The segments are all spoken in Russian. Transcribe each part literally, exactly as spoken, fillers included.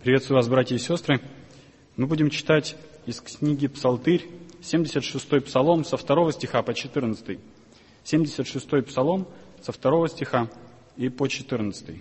Приветствую вас, братья и сестры. Мы будем читать из книги Псалтырь, семьдесят шестой псалом, со второго стиха по четырнадцатый. семьдесят шестой псалом, со второго стиха и по четырнадцатый.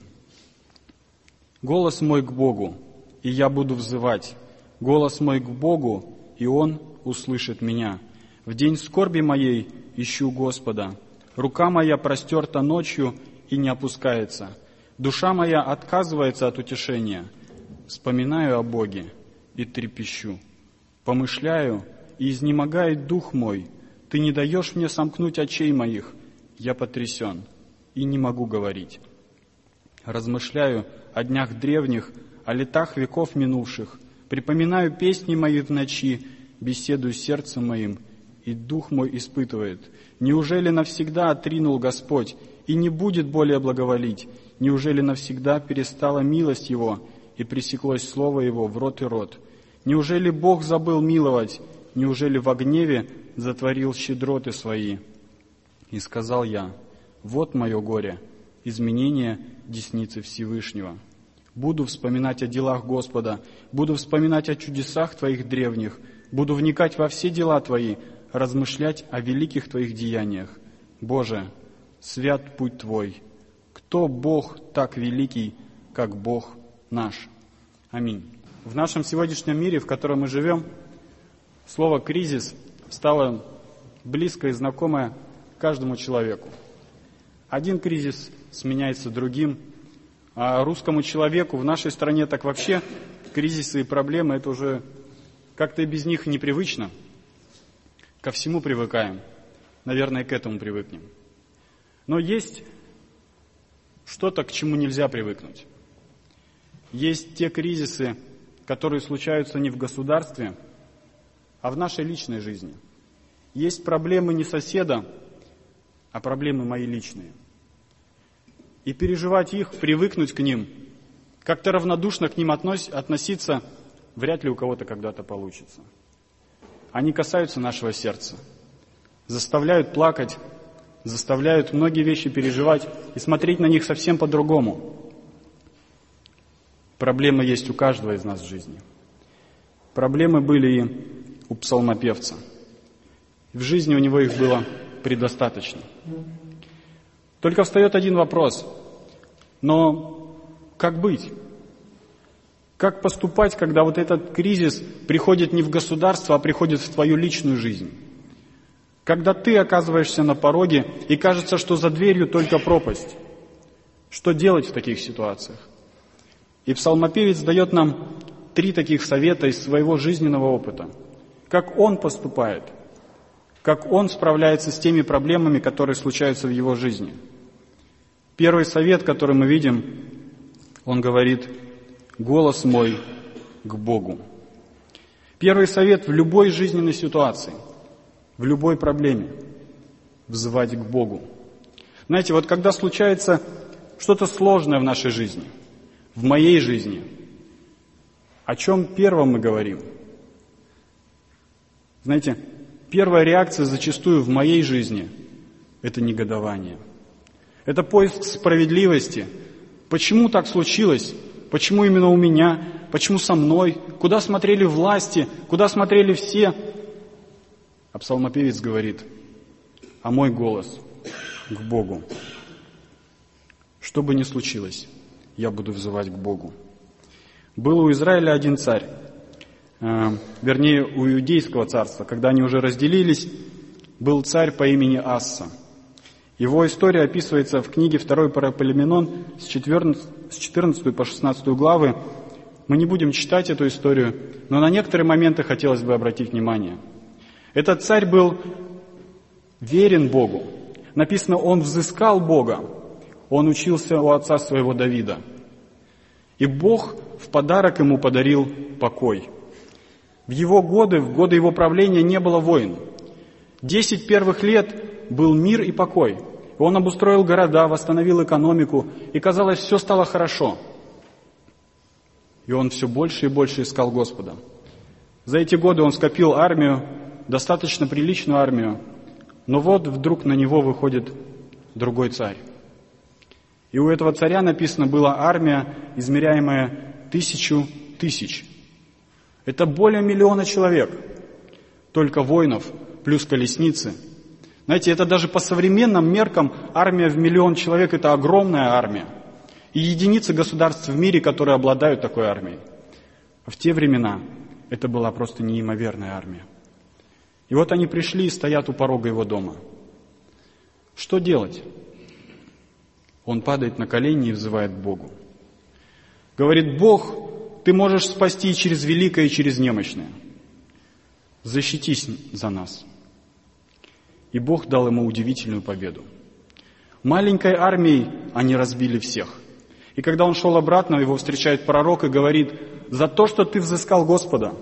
«Голос мой к Богу, и я буду взывать. Голос мой к Богу, и Он услышит меня. В день скорби моей ищу Господа. Рука моя простерта ночью и не опускается. Душа моя отказывается от утешения. Вспоминаю о Боге и трепещу. Помышляю, и изнемогает дух мой. Ты не даешь мне сомкнуть очей моих. Я потрясен и не могу говорить. Размышляю о днях древних, о летах веков минувших. Припоминаю песни мои в ночи, беседую с сердцем моим, и дух мой испытывает. Неужели навсегда отринул Господь и не будет более благоволить? Неужели навсегда перестала милость Его и пресеклось слово Его в рот и рот? Неужели Бог забыл миловать? Неужели во гневе затворил щедроты свои? И сказал я: вот мое горе, изменение десницы Всевышнего. Буду вспоминать о делах Господа, буду вспоминать о чудесах Твоих древних, буду вникать во все дела Твои, размышлять о великих Твоих деяниях. Боже, свят путь Твой. Кто Бог так великий, как Бог наш? Аминь. В нашем сегодняшнем мире, в котором мы живем, слово «кризис» стало близкое и знакомое каждому человеку. Один кризис сменяется другим, а русскому человеку в нашей стране так вообще кризисы и проблемы — это уже как-то и без них непривычно. Ко всему привыкаем. Наверное, к этому привыкнем. Но есть что-то, к чему нельзя привыкнуть. Есть те кризисы, которые случаются не в государстве, а в нашей личной жизни. Есть проблемы не соседа, а проблемы мои личные. И переживать их, привыкнуть к ним, как-то равнодушно к ним относиться вряд ли у кого-то когда-то получится. Они касаются нашего сердца, заставляют плакать, заставляют многие вещи переживать и смотреть на них совсем по-другому. Проблемы есть у каждого из нас в жизни. Проблемы были и у псалмопевца. В жизни у него их было предостаточно. Только встает один вопрос. Но как быть? Как поступать, когда вот этот кризис приходит не в государство, а приходит в твою личную жизнь? Когда ты оказываешься на пороге, и кажется, что за дверью только пропасть. Что делать в таких ситуациях? И псалмопевец дает нам три таких совета из своего жизненного опыта. Как он поступает, как он справляется с теми проблемами, которые случаются в его жизни. Первый совет, который мы видим, он говорит: «Голос мой к Богу». Первый совет в любой жизненной ситуации, в любой проблеме — взывать к Богу. Знаете, вот когда случается что-то сложное в нашей жизни, в моей жизни, о чем первым мы говорим? Знаете, первая реакция зачастую в моей жизни — это негодование. Это поиск справедливости. Почему так случилось? Почему именно у меня? Почему со мной? Куда смотрели власти? Куда смотрели все? А псалмопевец говорит: а мой голос к Богу. Что бы ни случилось, я буду взывать к Богу. Был у Израиля один царь, э, вернее, у Иудейского царства, когда они уже разделились, был царь по имени Асса. Его история описывается в книге второй Паралипоменон с четырнадцатой по шестнадцатую главы. Мы не будем читать эту историю, но на некоторые моменты хотелось бы обратить внимание. Этот царь был верен Богу. Написано, он взыскал Бога. Он учился у отца своего Давида. И Бог в подарок ему подарил покой. В его годы, в годы его правления не было войн. Десять первых лет был мир и покой. Он обустроил города, восстановил экономику, и, казалось, все стало хорошо. И он все больше и больше искал Господа. За эти годы он скопил армию, достаточно приличную армию, но вот вдруг на него выходит другой царь. И у этого царя написано, была армия, измеряемая тысячу тысяч. Это более миллиона человек. Только воинов плюс колесницы. Знаете, это даже по современным меркам армия в миллион человек – это огромная армия. И единицы государств в мире, которые обладают такой армией. А в те времена это была просто неимоверная армия. И вот они пришли и стоят у порога его дома. Что делать? Он падает на колени и взывает к Богу. Говорит: Бог, Ты можешь спасти и через великое, и через немощное. Защитись за нас. И Бог дал ему удивительную победу. Маленькой армией они разбили всех. И когда он шел обратно, его встречает пророк и говорит: за то, что ты взыскал Господа,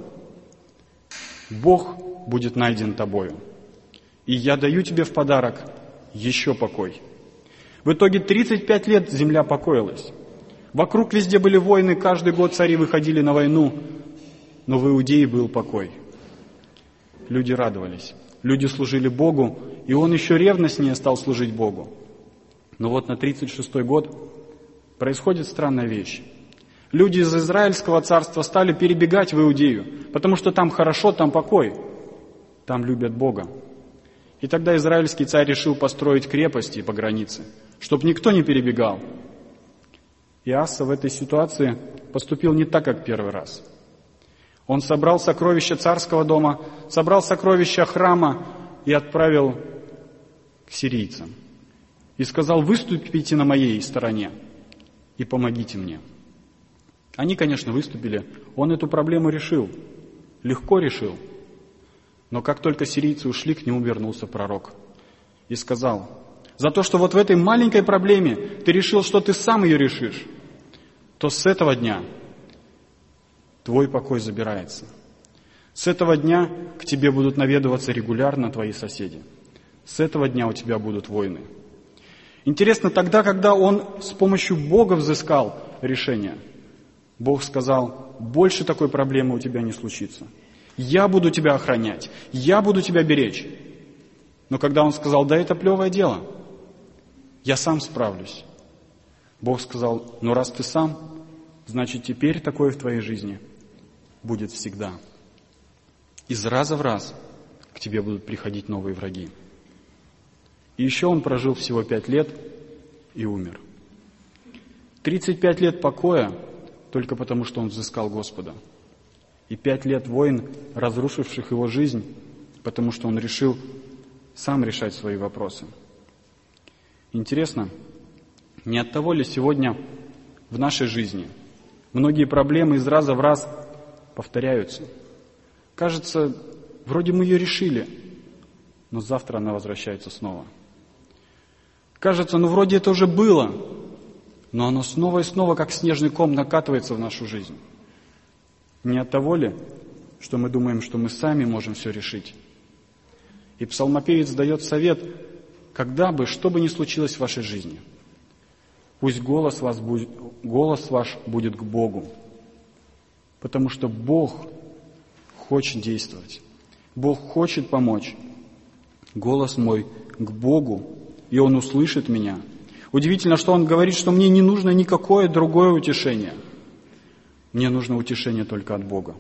Бог будет найден тобою. И я даю тебе в подарок еще покой. В итоге тридцать пять лет земля покоилась. Вокруг везде были войны, каждый год цари выходили на войну, но в Иудее был покой. Люди радовались, люди служили Богу, и он еще ревностнее стал служить Богу. Но вот на тридцать шестой год происходит странная вещь. Люди из Израильского царства стали перебегать в Иудею, потому что там хорошо, там покой, там любят Бога. И тогда израильский царь решил построить крепости по границе, чтобы никто не перебегал. И Аса в этой ситуации поступил не так, как первый раз. Он собрал сокровища царского дома, собрал сокровища храма и отправил к сирийцам. И сказал: выступите на моей стороне и помогите мне. Они, конечно, выступили. Он эту проблему решил. Легко решил. Но как только сирийцы ушли, к нему вернулся пророк. И сказал: за то, что вот в этой маленькой проблеме ты решил, что ты сам ее решишь, то с этого дня твой покой забирается. С этого дня к тебе будут наведываться регулярно твои соседи. С этого дня у тебя будут войны. Интересно, тогда, когда он с помощью Бога взыскал решение, Бог сказал: больше такой проблемы у тебя не случится. Я буду тебя охранять, я буду тебя беречь. Но когда он сказал: да, это плевое дело, я сам справлюсь, Бог сказал: ну раз ты сам, значит теперь такое в твоей жизни будет всегда. Из раза в раз к тебе будут приходить новые враги. И еще он прожил всего пять лет и умер. Тридцать пять лет покоя только потому, что он взыскал Господа. И пять лет войн, разрушивших его жизнь, потому что он решил сам решать свои вопросы. Интересно, не от того ли сегодня в нашей жизни многие проблемы из раза в раз повторяются? Кажется, вроде мы ее решили, но завтра она возвращается снова. Кажется, ну вроде это уже было, но оно снова и снова, как снежный ком, накатывается в нашу жизнь. Не от того ли, что мы думаем, что мы сами можем все решить? И псалмопевец дает совет: когда бы, что бы ни случилось в вашей жизни, пусть голос, вас будет, голос ваш будет к Богу, потому что Бог хочет действовать, Бог хочет помочь. Голос мой к Богу, и Он услышит меня. Удивительно, что Он говорит, что мне не нужно никакое другое утешение. Мне нужно утешение только от Бога.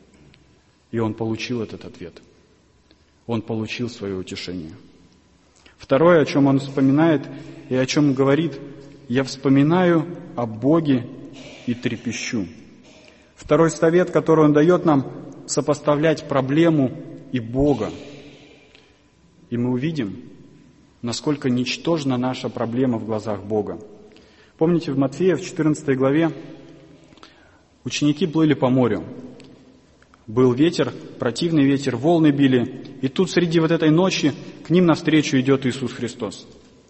И он получил этот ответ. Он получил свое утешение. Второе, о чем он вспоминает и о чем говорит: «Я вспоминаю о Боге и трепещу». Второй совет, который он дает нам: сопоставлять проблему и Бога. И мы увидим, насколько ничтожна наша проблема в глазах Бога. Помните, в Матфея, в четырнадцатой главе, ученики плыли по морю. Был ветер, противный ветер, волны били. И тут среди вот этой ночи к ним навстречу идет Иисус Христос.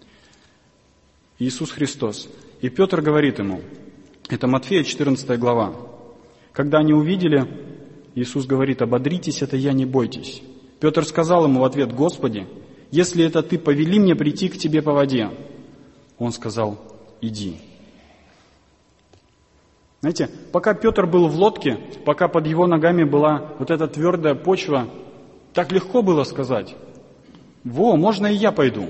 Иисус Христос. И Петр говорит ему, это Матфея, четырнадцатая глава. Когда они увидели, Иисус говорит: ободритесь, это я, не бойтесь. Петр сказал ему в ответ: Господи, если это Ты, повели мне прийти к Тебе по воде. Он сказал: иди. Знаете, пока Петр был в лодке, пока под его ногами была вот эта твердая почва, так легко было сказать: во, можно и я пойду.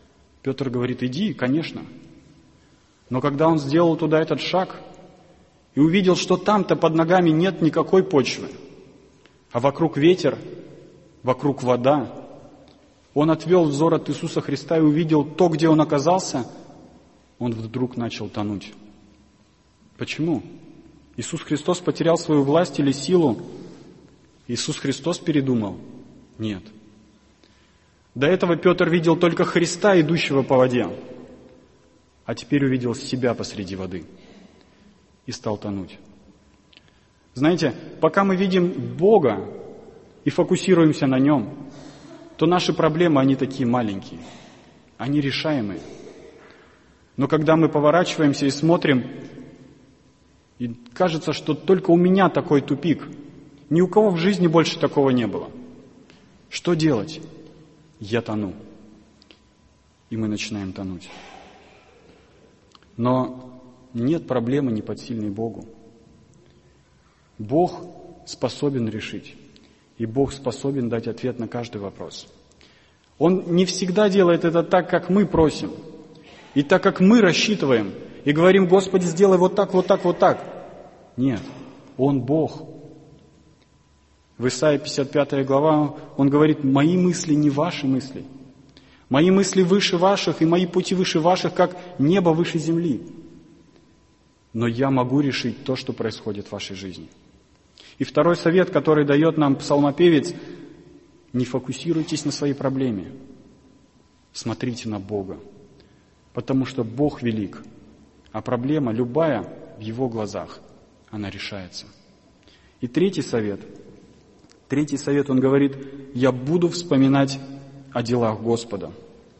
Петр говорит: иди, конечно. Но когда он сделал туда этот шаг, и увидел, что там-то под ногами нет никакой почвы, а вокруг ветер, вокруг вода, он отвел взор от Иисуса Христа и увидел то, где он оказался, он вдруг начал тонуть. Почему? Иисус Христос потерял свою власть или силу? Иисус Христос передумал? Нет. До этого Петр видел только Христа, идущего по воде, а теперь увидел себя посреди воды и стал тонуть. Знаете, пока мы видим Бога и фокусируемся на Нем, то наши проблемы, они такие маленькие, они решаемые. Но когда мы поворачиваемся и смотрим, и кажется, что только у меня такой тупик, ни у кого в жизни больше такого не было. Что делать? Я тону. И мы начинаем тонуть. Но нет проблемы неподсильной Богу. Бог способен решить. И Бог способен дать ответ на каждый вопрос. Он не всегда делает это так, как мы просим. И так, как мы рассчитываем. И говорим: Господи, сделай вот так, вот так, вот так. Нет. Он Бог. В Исаии пятьдесят пятая глава он говорит: мои мысли не ваши мысли. Мои мысли выше ваших, и мои пути выше ваших, как небо выше земли. Но я могу решить то, что происходит в вашей жизни. И второй совет, который дает нам псалмопевец: не фокусируйтесь на своей проблеме. Смотрите на Бога. Потому что Бог велик, а проблема любая в Его глазах, она решается. И третий совет. Третий совет, он говорит: я буду вспоминать о делах Господа.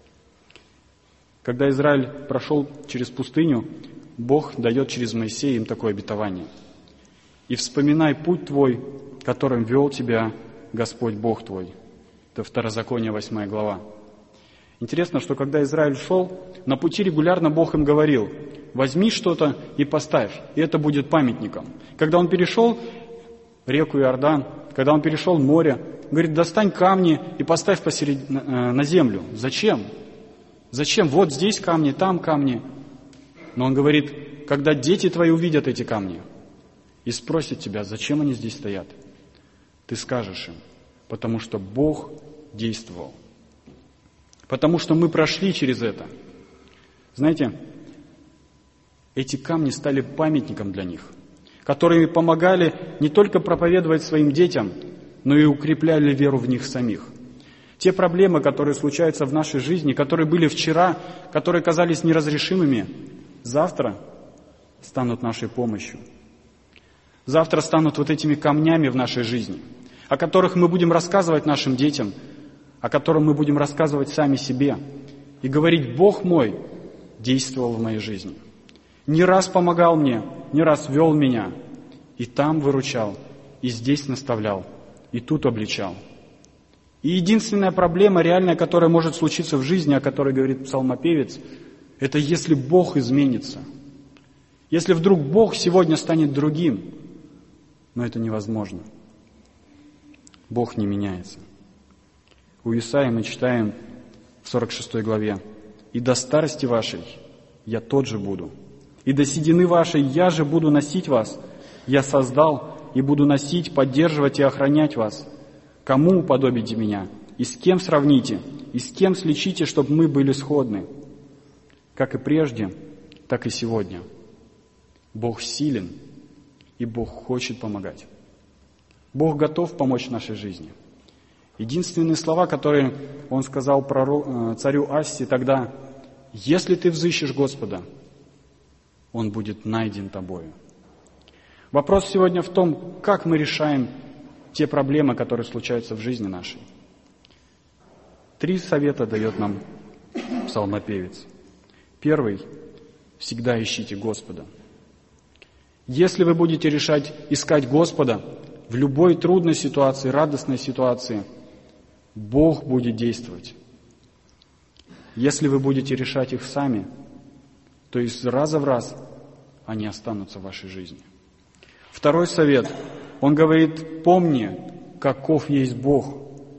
Когда Израиль прошел через пустыню, Бог дает через Моисея им такое обетование. И вспоминай путь твой, которым вел тебя Господь Бог твой. Это Второзаконие, восьмая глава. Интересно, что когда Израиль шел, на пути регулярно Бог им говорил: возьми что-то и поставь, и это будет памятником. Когда он перешел реку Иордан, когда он перешел море, говорит: достань камни и поставь посеред... на землю. Зачем? Зачем? Вот здесь камни, там камни. Но он говорит: когда дети твои увидят эти камни и спросят тебя, зачем они здесь стоят, ты скажешь им: потому что Бог действовал. Потому что мы прошли через это. Знаете, эти камни стали памятником для них, которые помогали не только проповедовать своим детям, но и укрепляли веру в них самих. Те проблемы, которые случаются в нашей жизни, которые были вчера, которые казались неразрешимыми, завтра станут нашей помощью. Завтра станут вот этими камнями в нашей жизни, о которых мы будем рассказывать нашим детям, о котором мы будем рассказывать сами себе и говорить: Бог мой действовал в моей жизни. Не раз помогал мне, не раз вел меня, и там выручал, и здесь наставлял, и тут обличал. И единственная проблема реальная, которая может случиться в жизни, о которой говорит псалмопевец, это если Бог изменится. Если вдруг Бог сегодня станет другим, но это невозможно. Бог не меняется. У Исаии мы читаем в сорок шестой главе: «И до старости вашей я тот же буду, и до седины вашей я же буду носить вас. Я создал и буду носить, поддерживать и охранять вас. Кому уподобите меня? И с кем сравните? И с кем сличите, чтобы мы были сходны?» Как и прежде, так и сегодня. Бог силен, и Бог хочет помогать. Бог готов помочь в нашей жизни. Единственные слова, которые Он сказал пророк, царю Асси тогда: «Если ты взыщешь Господа, Он будет найден тобою». Вопрос сегодня в том, как мы решаем те проблемы, которые случаются в жизни нашей. Три совета дает нам псалмопевец. Первый – всегда ищите Господа. Если вы будете решать искать Господа в любой трудной ситуации, радостной ситуации, Бог будет действовать. Если вы будете решать их сами, то из раза в раз они останутся в вашей жизни. Второй совет. Он говорит: помни, каков есть Бог.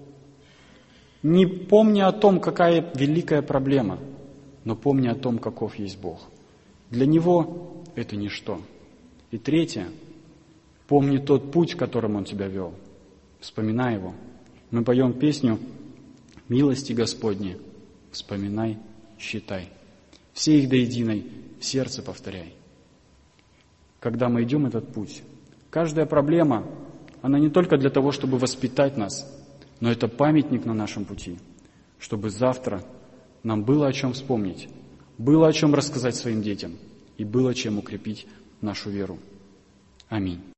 Не помни о том, какая великая проблема, но помни о том, каков есть Бог. Для Него это ничто. И третье, помни тот путь, которым Он тебя вел. Вспоминай его. Мы поем песню «Милости Господни, вспоминай, считай». Все их до единой в сердце повторяй. Когда мы идем этот путь, каждая проблема, она не только для того, чтобы воспитать нас, но это памятник на нашем пути, чтобы завтра нам было о чем вспомнить, было о чем рассказать своим детям и было чем укрепить нашу веру. Аминь.